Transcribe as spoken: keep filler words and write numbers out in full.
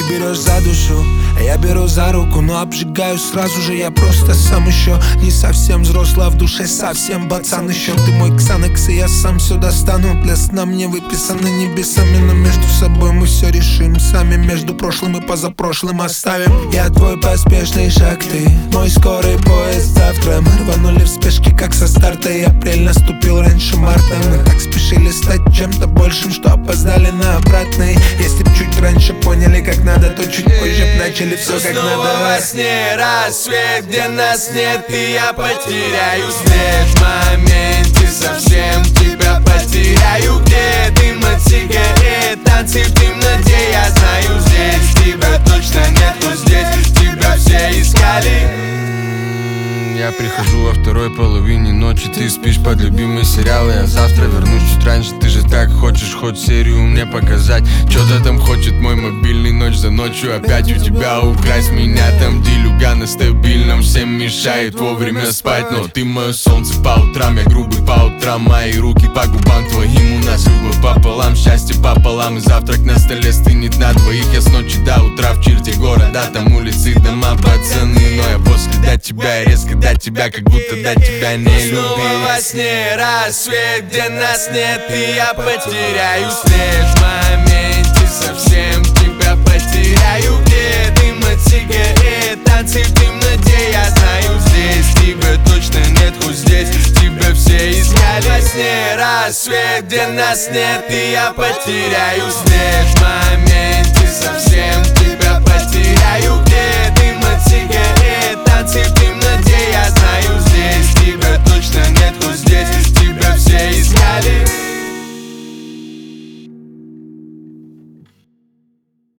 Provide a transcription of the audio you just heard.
берешь за душу, а я беру за руку, но обжигаю сразу же. Я просто сам еще не совсем взрослый, а в душе совсем пацан еще. Ты мой ксанекс, и я сам все достану. Для сна мне выписаны небесами, но между собой мы все решим сами. Между прошлым и позапрошлым оставим. Я твой поспешный шаг, ты мой скорый поезд завтра. Мы рванули в спешке, как со старта, и апрель наступил раньше марта. Мы так спешили стать чем-то большим, что опоздали на обратный. Если б чуть раньше поняли, как надо, то чуть позже б начали все как надо. Снова во сне рассвет, где нас нет, и я потеряю след. В моменте совсем тебя потеряю. Где дым от сигарет, танцы в темноте. Я знаю, здесь тебя точно нету, здесь тебя все искали. Я прихожу во второй половине ночи, ты спишь под любимый сериал. Я завтра вернусь чуть раньше, ты же так хочешь хоть серию мне показать. Чё-то там хочет мой мобильный ночь за ночью опять у тебя украсть меня. Там делюга на стабильном, всем мешает вовремя спать. Но ты мое солнце по утрам, я грубый по утрам. Мои руки по губам твоим, у нас любовь пополам, счастье пополам. И завтрак на столе стынет на двоих. Я с ночи до утра в черте города, там улицы, дома, пацаны. Но я после до тебя и резко до тебя, как будто до тебя не любил. Снова во сне рассвет, где нас нет, и я потеряю след. В моменте совсем тебя потеряю. Где дым от сигарет, танцы в темноте. Я знаю, здесь тебя точно нет, хоть здесь тебя все искали. Во сне рассвет, где нас нет, и я потеряю след. В моменте совсем тебя потеряю. Где дым от сигарет, танцы в темноте.